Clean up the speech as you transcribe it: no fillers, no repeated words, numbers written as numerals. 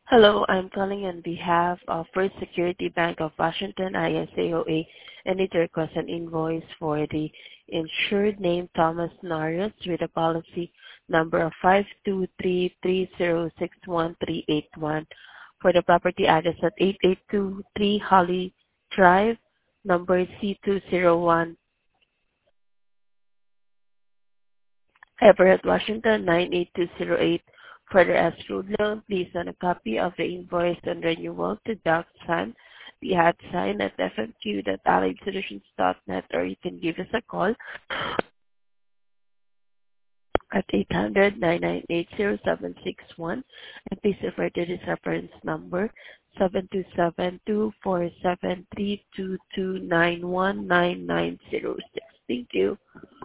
Hello, I'm calling on behalf of First Security Bank of Washington, ISAOA, and need to request an invoice for the insured name Thomas Norris with a policy number of 523306131 for the property address at 8823 Holly Drive, number C201, Everett, Washington 98208. Further as ruled loan, please send a copy of the invoice and renewal to DocSign, the @sign at fmq.alliedsolutions.net, or you can give us a call at 800-998-0761, and please refer to this reference number 727-247-322-919-906. Thank you.